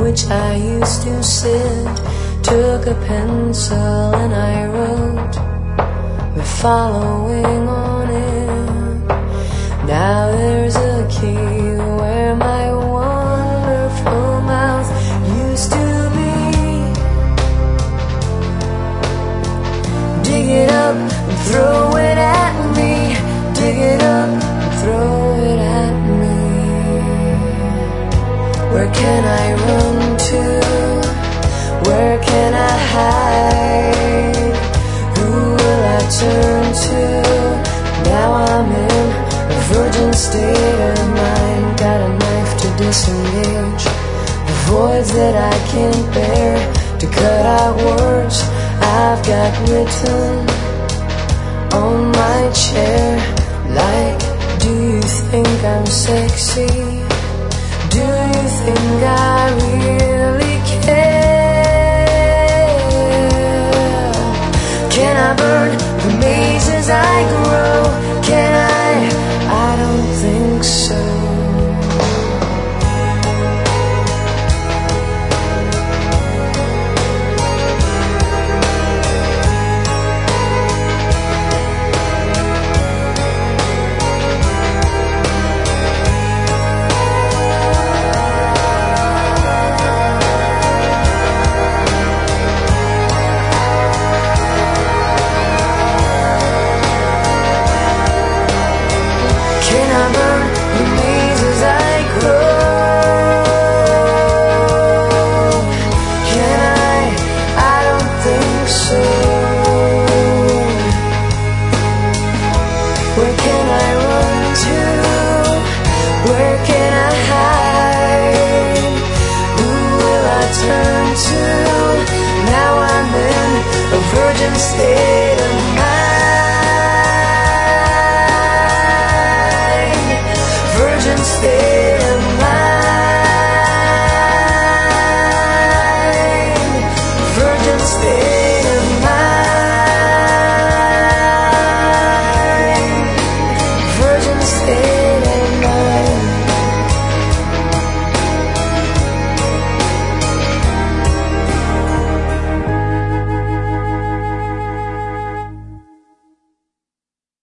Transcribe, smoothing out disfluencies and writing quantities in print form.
which I used to sit, took a pencil and I wrote, we're following on it. Now there's a key where my wonderful mouth used to be. Dig it up and throw it at me. Dig it up and throw it at me. Where can I run to? Where can I hide? Who will I turn to? Now I'm in a virgin state of mind. Got a knife to disengage the voids that I can't bear, to cut out words I've got written on my chair. Like, do you think I'm sexy? Do you think I really care? Can I burn the mazes I grow? Can I? I don't think so. Where can I run to? Where can I hide? Who will I turn to? Now I'm in a virgin state.